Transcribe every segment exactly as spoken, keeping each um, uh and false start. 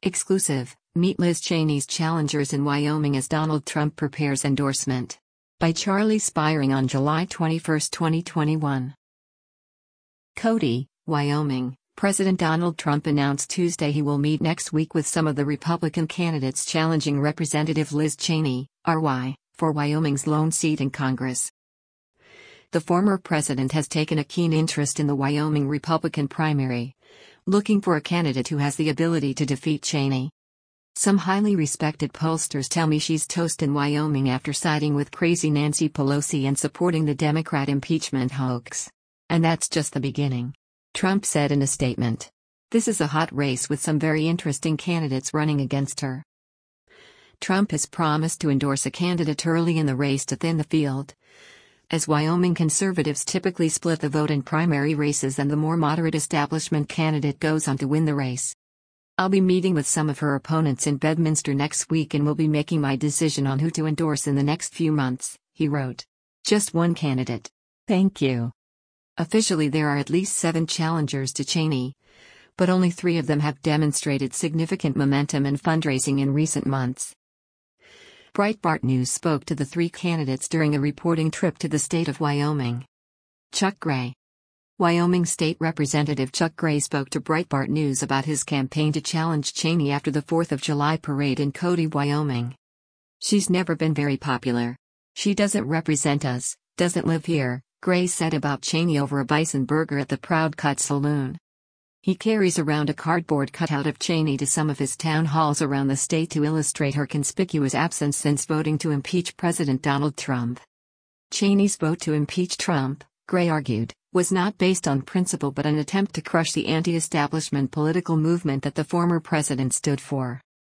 Exclusive, meet Liz Cheney's challengers in Wyoming as Donald Trump prepares endorsement. By Charlie Spiring on July twenty-first, twenty twenty-one. Cody, Wyoming. President Donald Trump announced Tuesday he will meet next week with some of the Republican candidates challenging Representative Liz Cheney, R Y, for Wyoming's lone seat in Congress. The former president has taken a keen interest in the Wyoming Republican primary, looking for a candidate who has the ability to defeat Cheney. Some highly respected pollsters tell me she's toast in Wyoming after siding with crazy Nancy Pelosi and supporting the Democrat impeachment hoax. And that's just the beginning, Trump said in a statement. This is a hot race with some very interesting candidates running against her. Trump has promised to endorse a candidate early in the race to thin the field, as Wyoming conservatives typically split the vote in primary races and the more moderate establishment candidate goes on to win the race. I'll be meeting with some of her opponents in Bedminster next week and will be making my decision on who to endorse in the next few months, he wrote. Just one candidate. Thank you. Officially there are at least seven challengers to Cheney, but only three of them have demonstrated significant momentum and fundraising in recent months. Breitbart News spoke to the three candidates during a reporting trip to the state of Wyoming. Chuck Gray. Wyoming State Representative Chuck Gray spoke to Breitbart News about his campaign to challenge Cheney after the fourth of July parade in Cody, Wyoming. She's never been very popular. She doesn't represent us, doesn't live here, Gray said about Cheney over a bison burger at the Proud Cut Saloon. He carries around a cardboard cutout of Cheney to some of his town halls around the state to illustrate her conspicuous absence since voting to impeach President Donald Trump. Cheney's vote to impeach Trump, Gray argued, was not based on principle but an attempt to crush the anti-establishment political movement that the former president stood for.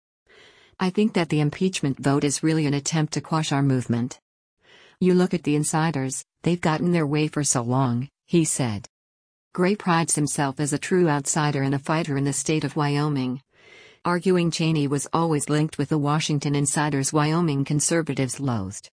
I think that the impeachment vote is really an attempt to quash our movement. You look at the insiders, they've gotten their way for so long, he said. Gray prides himself as a true outsider and a fighter in the state of Wyoming, arguing Cheney was always linked with the Washington insiders Wyoming conservatives loathed.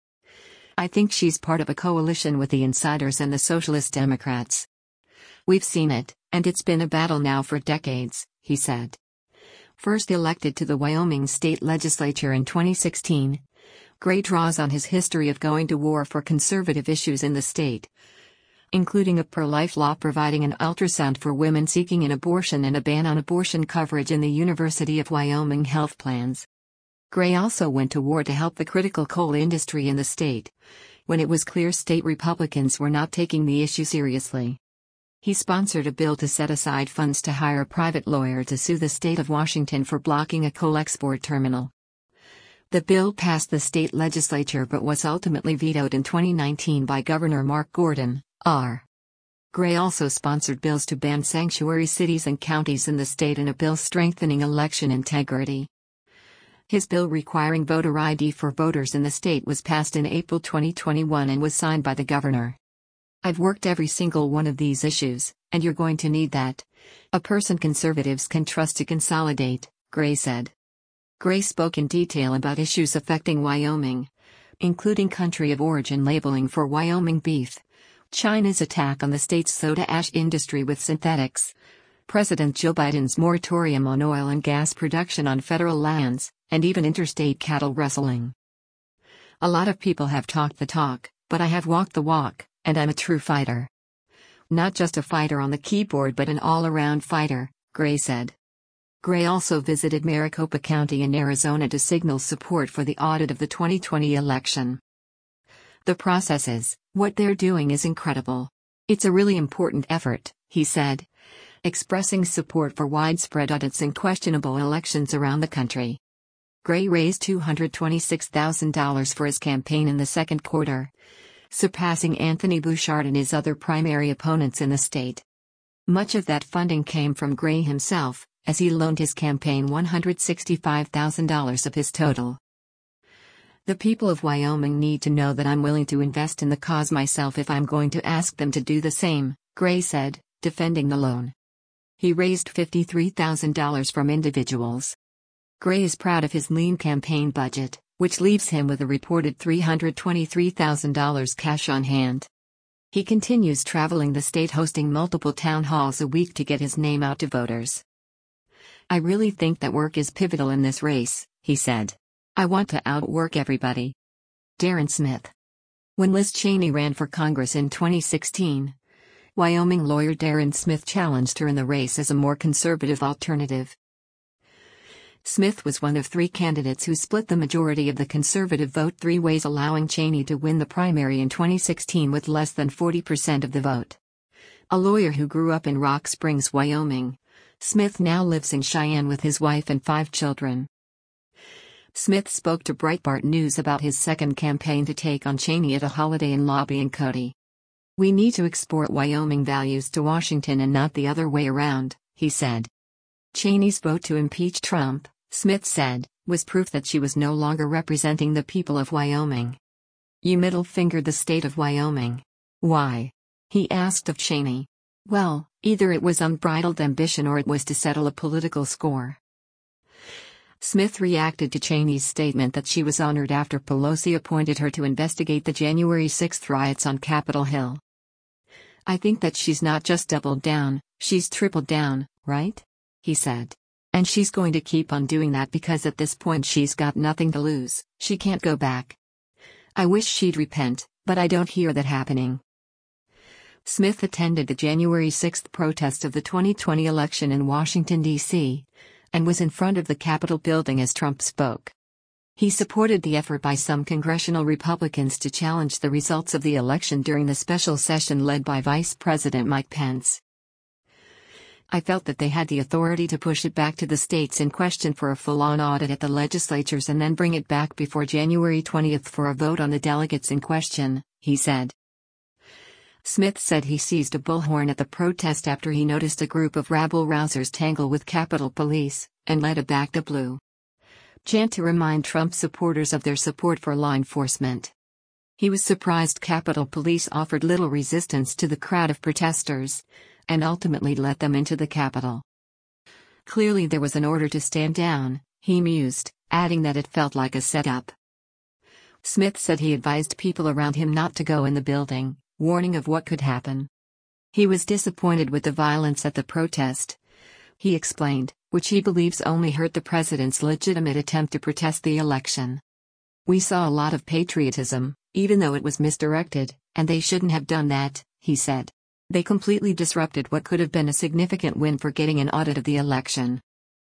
I think she's part of a coalition with the insiders and the Socialist Democrats. We've seen it, and it's been a battle now for decades, he said. First elected to the Wyoming state legislature in twenty sixteen, Gray draws on his history of going to war for conservative issues in the state, including a pro-life law providing an ultrasound for women seeking an abortion and a ban on abortion coverage in the University of Wyoming health plans. Gray also went to war to help the critical coal industry in the state, when it was clear state Republicans were not taking the issue seriously. He sponsored a bill to set aside funds to hire a private lawyer to sue the state of Washington for blocking a coal export terminal. The bill passed the state legislature but was ultimately vetoed in twenty nineteen by Governor Mark Gordon, R. Gray also sponsored bills to ban sanctuary cities and counties in the state and a bill strengthening election integrity. His bill requiring voter I D for voters in the state was passed in April twenty twenty-one and was signed by the governor. I've worked every single one of these issues, and you're going to need that. A person conservatives can trust to consolidate, Gray said. Gray spoke in detail about issues affecting Wyoming, including country of origin labeling for Wyoming beef, China's attack on the state's soda ash industry with synthetics, President Joe Biden's moratorium on oil and gas production on federal lands, and even interstate cattle rustling. A lot of people have talked the talk, but I have walked the walk, and I'm a true fighter. Not just a fighter on the keyboard but an all-around fighter, Gray said. Gray also visited Maricopa County in Arizona to signal support for the audit of the twenty twenty election. The process is, what they're doing is incredible. It's a really important effort, he said, expressing support for widespread audits in questionable elections around the country. Gray raised two hundred twenty-six thousand dollars for his campaign in the second quarter, surpassing Anthony Bouchard and his other primary opponents in the state. Much of that funding came from Gray himself, as he loaned his campaign one hundred sixty-five thousand dollars of his total. The people of Wyoming need to know that I'm willing to invest in the cause myself if I'm going to ask them to do the same, Gray said, defending the loan. He raised fifty-three thousand dollars from individuals. Gray is proud of his lean campaign budget, which leaves him with a reported three hundred twenty-three thousand dollars cash on hand. He continues traveling the state, hosting multiple town halls a week to get his name out to voters. "I really think that work is pivotal in this race," he said. "I want to outwork everybody." Darren Smith. When Liz Cheney ran for Congress in twenty sixteen, Wyoming lawyer Darren Smith challenged her in the race as a more conservative alternative. Smith was one of three candidates who split the majority of the conservative vote three ways, allowing Cheney to win the primary in twenty sixteen with less than forty percent of the vote. A lawyer who grew up in Rock Springs, Wyoming, Smith now lives in Cheyenne with his wife and five children. Smith spoke to Breitbart News about his second campaign to take on Cheney at a Holiday Inn lobby in Cody. "We need to export Wyoming values to Washington and not the other way around," he said. Cheney's vote to impeach Trump, Smith said, was proof that she was no longer representing the people of Wyoming. "You middle-fingered the state of Wyoming. Why?" he asked of Cheney. "Well, either it was unbridled ambition or it was to settle a political score." Smith reacted to Cheney's statement that she was honored after Pelosi appointed her to investigate the January sixth riots on Capitol Hill. "I think that she's not just doubled down, she's tripled down, right?" he said. "And she's going to keep on doing that because at this point she's got nothing to lose, she can't go back. I wish she'd repent, but I don't hear that happening." Smith attended the January sixth protest of the twenty twenty election in Washington, D C, and was in front of the Capitol building as Trump spoke. He supported the effort by some congressional Republicans to challenge the results of the election during the special session led by Vice President Mike Pence. "I felt that they had the authority to push it back to the states in question for a full-on audit at the legislatures and then bring it back before January twentieth for a vote on the delegates in question," he said. Smith said he seized a bullhorn at the protest after he noticed a group of rabble-rousers tangle with Capitol Police, and led a backed-up blue chant to remind Trump supporters of their support for law enforcement. He was surprised Capitol Police offered little resistance to the crowd of protesters, and ultimately let them into the Capitol. "Clearly there was an order to stand down," he mused, adding that it felt like a setup. Smith said he advised people around him not to go in the building, warning of what could happen. He was disappointed with the violence at the protest, he explained, which he believes only hurt the president's legitimate attempt to protest the election. "We saw a lot of patriotism, even though it was misdirected, and they shouldn't have done that," he said. "They completely disrupted what could have been a significant win for getting an audit of the election."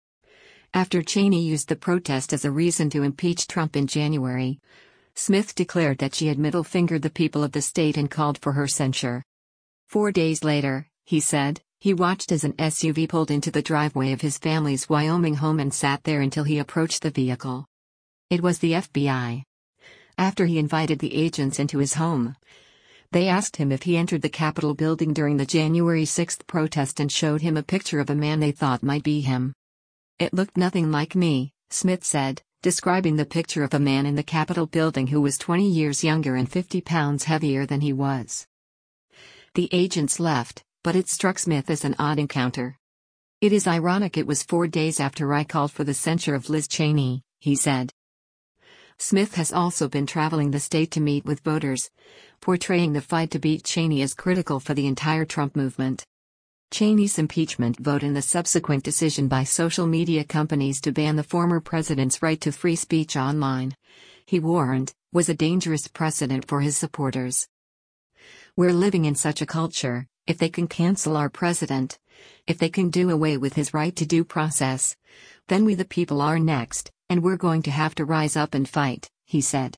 After Cheney used the protest as a reason to impeach Trump in January, Smith declared that she had middle-fingered the people of the state and called for her censure. Four days later, he said, he watched as an S U V pulled into the driveway of his family's Wyoming home and sat there until he approached the vehicle. It was the F B I. After he invited the agents into his home, they asked him if he entered the Capitol building during the January sixth protest and showed him a picture of a man they thought might be him. "It looked nothing like me," Smith said, describing the picture of a man in the Capitol building who was twenty years younger and fifty pounds heavier than he was. The agents left, but it struck Smith as an odd encounter. "It is ironic it was four days after I called for the censure of Liz Cheney," he said. Smith has also been traveling the state to meet with voters, portraying the fight to beat Cheney as critical for the entire Trump movement. Cheney's impeachment vote and the subsequent decision by social media companies to ban the former president's right to free speech online, he warned, was a dangerous precedent for his supporters. "We're living in such a culture, if they can cancel our president, if they can do away with his right to due process, then we the people are next, and we're going to have to rise up and fight," he said.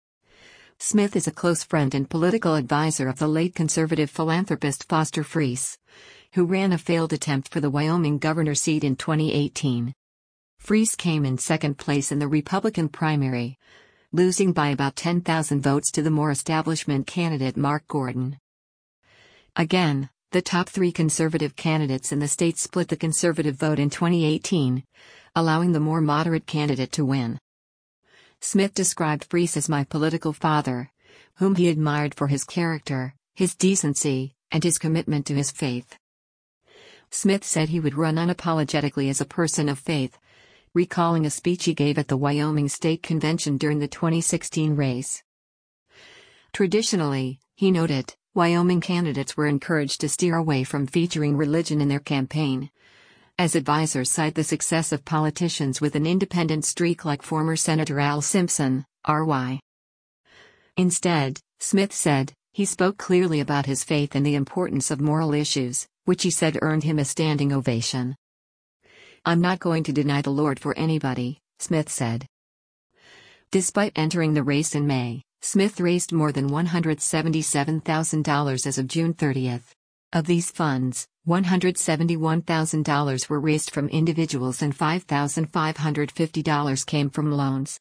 Smith is a close friend and political advisor of the late conservative philanthropist Foster Friess, who ran a failed attempt for the Wyoming governor seat in twenty eighteen. Friess came in second place in the Republican primary, losing by about ten thousand votes to the more establishment candidate Mark Gordon. Again, the top three conservative candidates in the state split the conservative vote in twenty eighteen, allowing the more moderate candidate to win. Smith described Friess as my political father, whom he admired for his character, his decency, and his commitment to his faith. Smith said he would run unapologetically as a person of faith, recalling a speech he gave at the Wyoming State Convention during the twenty sixteen race. Traditionally, he noted, Wyoming candidates were encouraged to steer away from featuring religion in their campaign, as advisors cite the success of politicians with an independent streak like former Senator Al Simpson, R Y. Instead, Smith said, he spoke clearly about his faith and the importance of moral issues, which he said earned him a standing ovation. "I'm not going to deny the Lord for anybody," Smith said. Despite entering the race in May, Smith raised more than one hundred seventy-seven thousand dollars as of June thirtieth. Of these funds, one hundred seventy-one thousand dollars were raised from individuals and five thousand five hundred fifty dollars came from loans.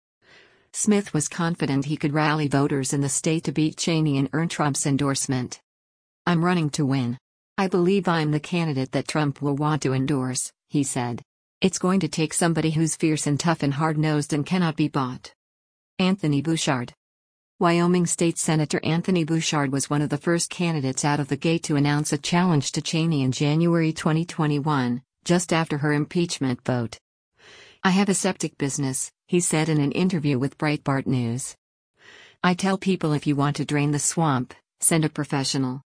Smith was confident he could rally voters in the state to beat Cheney and earn Trump's endorsement. "I'm running to win. I believe I'm the candidate that Trump will want to endorse," he said. "It's going to take somebody who's fierce and tough and hard-nosed and cannot be bought." Anthony Bouchard. Wyoming State Senator Anthony Bouchard was one of the first candidates out of the gate to announce a challenge to Cheney in January twenty twenty-one, just after her impeachment vote. "I have a septic business," he said in an interview with Breitbart News. "I tell people if you want to drain the swamp, send a professional."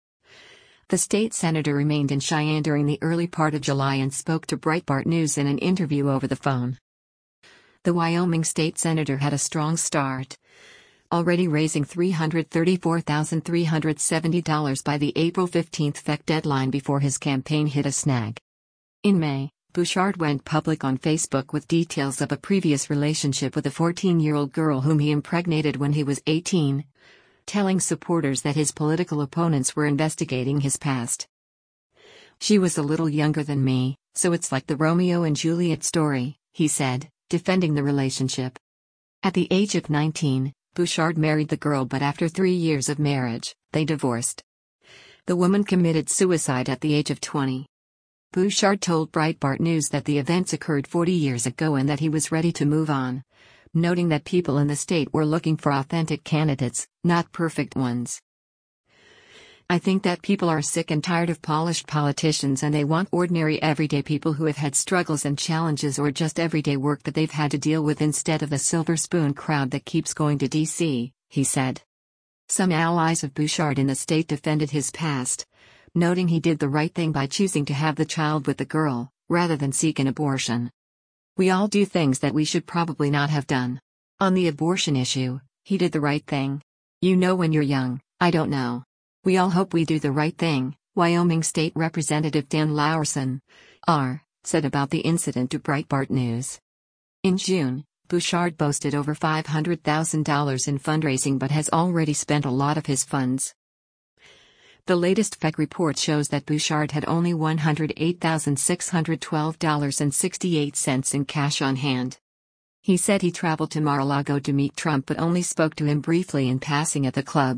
The state senator remained in Cheyenne during the early part of July and spoke to Breitbart News in an interview over the phone. The Wyoming state senator had a strong start, already raising three hundred thirty-four thousand three hundred seventy dollars by the April fifteenth F E C deadline before his campaign hit a snag. In May, Bouchard went public on Facebook with details of a previous relationship with a fourteen-year-old girl whom he impregnated when he was eighteen, telling supporters that his political opponents were investigating his past. "She was a little younger than me, so it's like the Romeo and Juliet story," he said, defending the relationship. At the age of nineteen, Bouchard married the girl, but after three years of marriage, they divorced. The woman committed suicide at the age of twenty. Bouchard told Breitbart News that the events occurred forty years ago and that he was ready to move on, noting that people in the state were looking for authentic candidates, not perfect ones. "I think that people are sick and tired of polished politicians and they want ordinary everyday people who have had struggles and challenges or just everyday work that they've had to deal with instead of the silver spoon crowd that keeps going to D C, he said. Some allies of Bouchard in the state defended his past, noting he did the right thing by choosing to have the child with the girl, rather than seek an abortion. "We all do things that we should probably not have done. On the abortion issue, he did the right thing. You know, when you're young, I don't know. We all hope we do the right thing," Wyoming State Representative Dan Laursen, R., said about the incident to Breitbart News. In June, Bouchard boasted over five hundred thousand dollars in fundraising but has already spent a lot of his funds. The latest F E C report shows that Bouchard had only one hundred eight thousand six hundred twelve dollars and sixty-eight cents in cash on hand. He said he traveled to Mar-a-Lago to meet Trump but only spoke to him briefly in passing at the club.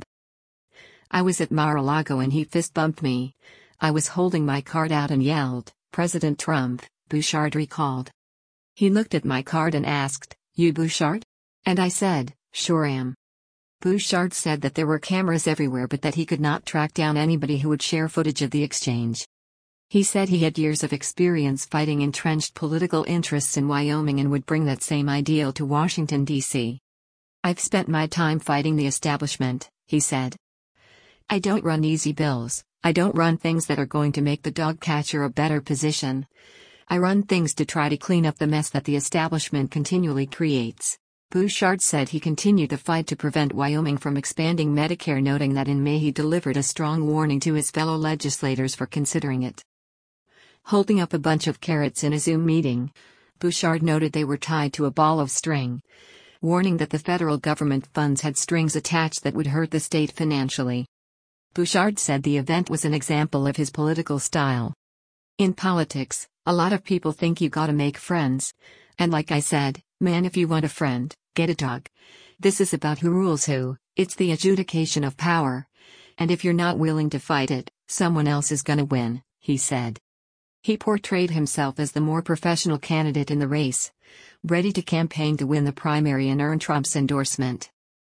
"I was at Mar-a-Lago and he fist-bumped me. I was holding my card out and yelled, 'President Trump,'" Bouchard recalled. "He looked at my card and asked, 'You Bouchard?' And I said, 'Sure am.'" Bouchard said that there were cameras everywhere but that he could not track down anybody who would share footage of the exchange. He said he had years of experience fighting entrenched political interests in Wyoming and would bring that same ideal to Washington, D C "I've spent my time fighting the establishment," he said. "I don't run easy bills, I don't run things that are going to make the dog catcher a better position. I run things to try to clean up the mess that the establishment continually creates." Bouchard said he continued the fight to prevent Wyoming from expanding Medicare, noting that in May he delivered a strong warning to his fellow legislators for considering it. Holding up a bunch of carrots in a Zoom meeting, Bouchard noted they were tied to a ball of string, warning that the federal government funds had strings attached that would hurt the state financially. Bouchard said the event was an example of his political style. "In politics, a lot of people think you gotta make friends. And like I said, man, if you want a friend, get a dog. This is about who rules who, it's the adjudication of power. And if you're not willing to fight it, someone else is gonna win," he said. He portrayed himself as the more professional candidate in the race, ready to campaign to win the primary and earn Trump's endorsement.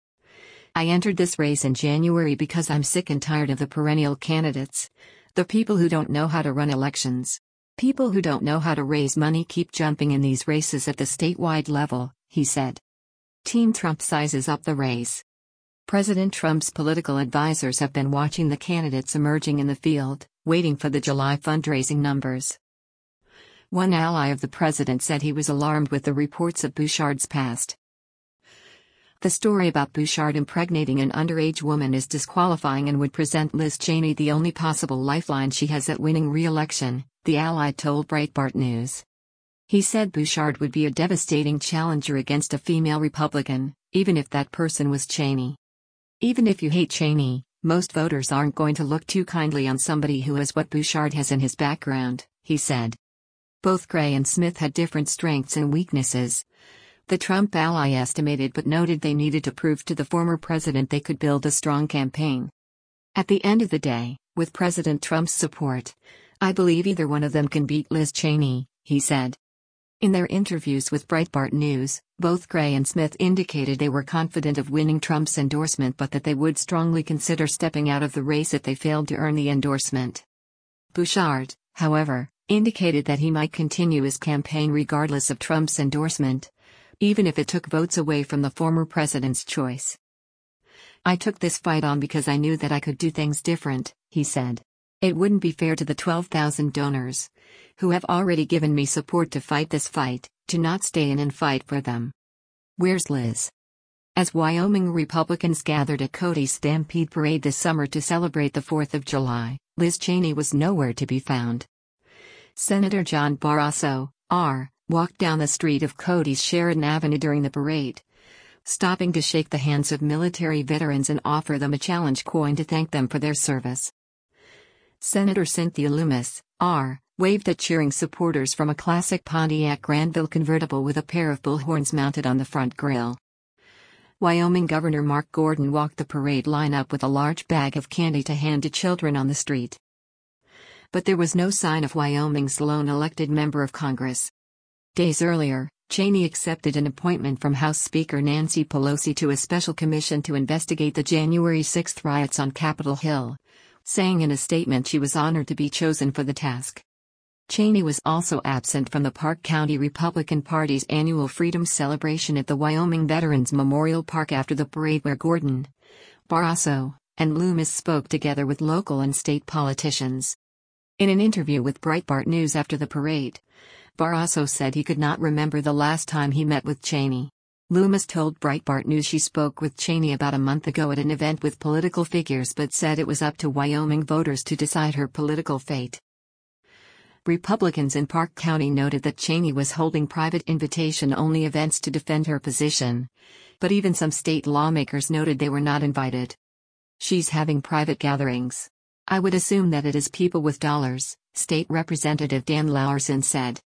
"I entered this race in January because I'm sick and tired of the perennial candidates, the people who don't know how to run elections. People who don't know how to raise money keep jumping in these races at the statewide level," he said. Team Trump sizes up the race. President Trump's political advisors have been watching the candidates emerging in the field, waiting for the July fundraising numbers. One ally of the president said he was alarmed with the reports of Bouchard's past. The story about Bouchard impregnating an underage woman is disqualifying and would present Liz Cheney the only possible lifeline she has at winning re-election, the ally told Breitbart News. He said Bouchard would be a devastating challenger against a female Republican, even if that person was Cheney. Even if you hate Cheney, most voters aren't going to look too kindly on somebody who has what Bouchard has in his background, he said. Both Gray and Smith had different strengths and weaknesses. The Trump ally estimated but noted they needed to prove to the former president they could build a strong campaign. At the end of the day, with President Trump's support, I believe either one of them can beat Liz Cheney, he said. In their interviews with Breitbart News, both Gray and Smith indicated they were confident of winning Trump's endorsement but that they would strongly consider stepping out of the race if they failed to earn the endorsement. Bouchard, however, indicated that he might continue his campaign regardless of Trump's endorsement, even if it took votes away from the former president's choice. I took this fight on because I knew that I could do things different, he said. It wouldn't be fair to the twelve thousand donors, who have already given me support to fight this fight, to not stay in and fight for them. Where's Liz? As Wyoming Republicans gathered at Cody's Stampede Parade this summer to celebrate the fourth of July, Liz Cheney was nowhere to be found. Senator John Barrasso, R., walked down the street of Cody's Sheridan Avenue during the parade, stopping to shake the hands of military veterans and offer them a challenge coin to thank them for their service. Senator Cynthia Lummis, R., waved at cheering supporters from a classic Pontiac Granville convertible with a pair of bullhorns mounted on the front grille. Wyoming Governor Mark Gordon walked the parade line up with a large bag of candy to hand to children on the street. But there was no sign of Wyoming's lone elected member of Congress. Days earlier, Cheney accepted an appointment from House Speaker Nancy Pelosi to a special commission to investigate the January sixth riots on Capitol Hill, saying in a statement she was honored to be chosen for the task. Cheney was also absent from the Park County Republican Party's annual Freedom Celebration at the Wyoming Veterans Memorial Park after the parade, where Gordon, Barrasso, and Lummis spoke together with local and state politicians. In an interview with Breitbart News after the parade, Barrasso said he could not remember the last time he met with Cheney. Lummis told Breitbart News she spoke with Cheney about a month ago at an event with political figures but said it was up to Wyoming voters to decide her political fate. Republicans in Park County noted that Cheney was holding private invitation-only events to defend her position, but even some state lawmakers noted they were not invited. She's having private gatherings. I would assume that it is people with dollars, State Representative Dan Laursen said.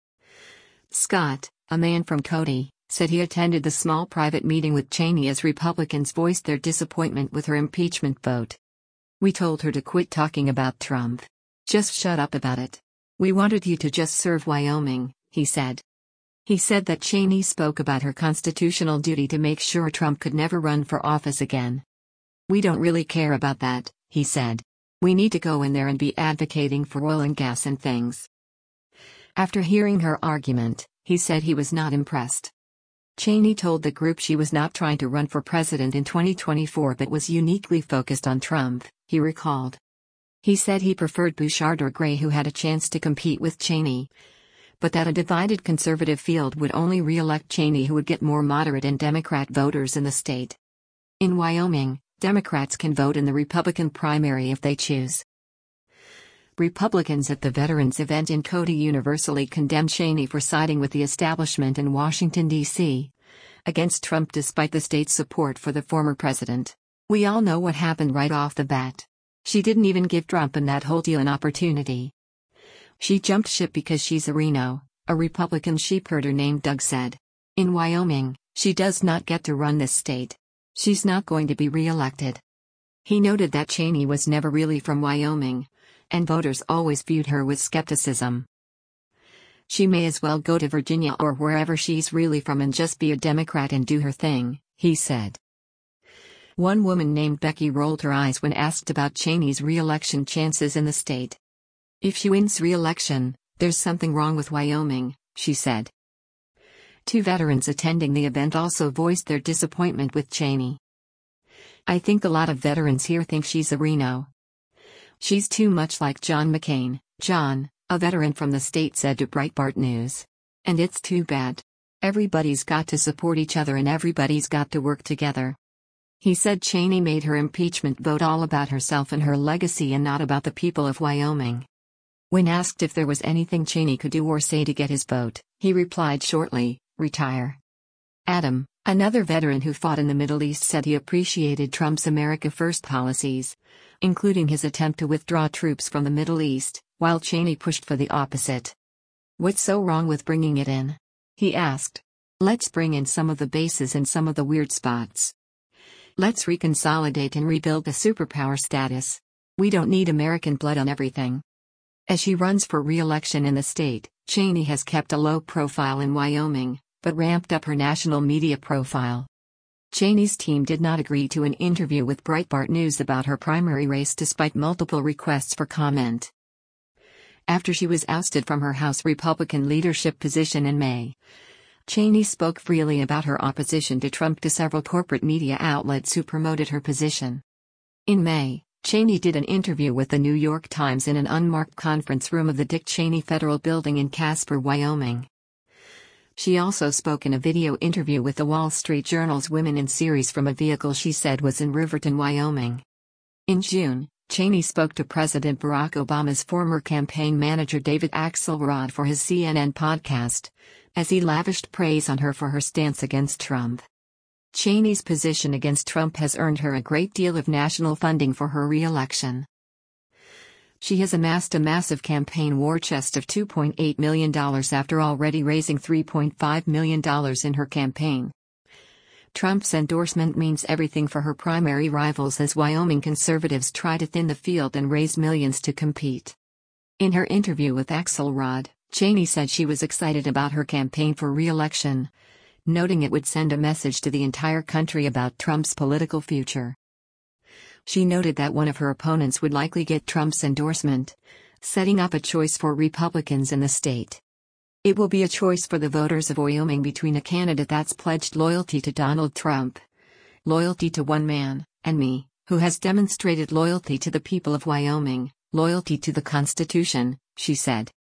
Scott, a man from Cody, said he attended the small private meeting with Cheney as Republicans voiced their disappointment with her impeachment vote. We told her to quit talking about Trump. Just shut up about it. We wanted you to just serve Wyoming, he said. He said that Cheney spoke about her constitutional duty to make sure Trump could never run for office again. We don't really care about that, he said. We need to go in there and be advocating for oil and gas and things. After hearing her argument, he said he was not impressed. Cheney told the group she was not trying to run for president in twenty twenty-four but was uniquely focused on Trump, he recalled. He said he preferred Bouchard or Gray, who had a chance to compete with Cheney, but that a divided conservative field would only re-elect Cheney, who would get more moderate and Democrat voters in the state. In Wyoming, Democrats can vote in the Republican primary if they choose. Republicans at the veterans event in Cody universally condemned Cheney for siding with the establishment in Washington, D C, against Trump despite the state's support for the former president. We all know what happened right off the bat. She didn't even give Trump and that whole deal an opportunity. She jumped ship because she's a Reno, a Republican sheepherder named Doug said. In Wyoming, she does not get to run this state. She's not going to be re-elected. He noted that Cheney was never really from Wyoming, and voters always viewed her with skepticism. She may as well go to Virginia or wherever she's really from and just be a Democrat and do her thing, he said. One woman named Becky rolled her eyes when asked about Cheney's re-election chances in the state. If she wins re-election, there's something wrong with Wyoming, she said. Two veterans attending the event also voiced their disappointment with Cheney. I think a lot of veterans here think she's a Reno. She's too much like John McCain. John, a veteran from the state said to Breitbart News. And it's too bad. Everybody's got to support each other and everybody's got to work together. He said Cheney made her impeachment vote all about herself and her legacy and not about the people of Wyoming. When asked if there was anything Cheney could do or say to get his vote, he replied shortly, "Retire." Adam, another veteran who fought in the Middle East, said he appreciated Trump's America First policies, including his attempt to withdraw troops from the Middle East, while Cheney pushed for the opposite. "What's so wrong with bringing it in?" he asked. "Let's bring in some of the bases and some of the weird spots. Let's reconsolidate and rebuild the superpower status. We don't need American blood on everything." As she runs for re-election in the state, Cheney has kept a low profile in Wyoming, but ramped up her national media profile. Cheney's team did not agree to an interview with Breitbart News about her primary race despite multiple requests for comment. After she was ousted from her House Republican leadership position in May, Cheney spoke freely about her opposition to Trump to several corporate media outlets who promoted her position. In May, Cheney did an interview with the New York Times in an unmarked conference room of the Dick Cheney Federal Building in Casper, Wyoming. She also spoke in a video interview with the Wall Street Journal's Women in series from a vehicle she said was in Riverton, Wyoming. In June, Cheney spoke to President Barack Obama's former campaign manager David Axelrod for his C N N podcast, as he lavished praise on her for her stance against Trump. Cheney's position against Trump has earned her a great deal of national funding for her re-election. She has amassed a massive campaign war chest of two point eight million dollars after already raising three point five million dollars in her campaign. Trump's endorsement means everything for her primary rivals as Wyoming conservatives try to thin the field and raise millions to compete. In her interview with Axelrod, Cheney said she was excited about her campaign for re-election, noting it would send a message to the entire country about Trump's political future. She noted that one of her opponents would likely get Trump's endorsement, setting up a choice for Republicans in the state. It will be a choice for the voters of Wyoming between a candidate that's pledged loyalty to Donald Trump, loyalty to one man, and me, who has demonstrated loyalty to the people of Wyoming, loyalty to the Constitution, she said.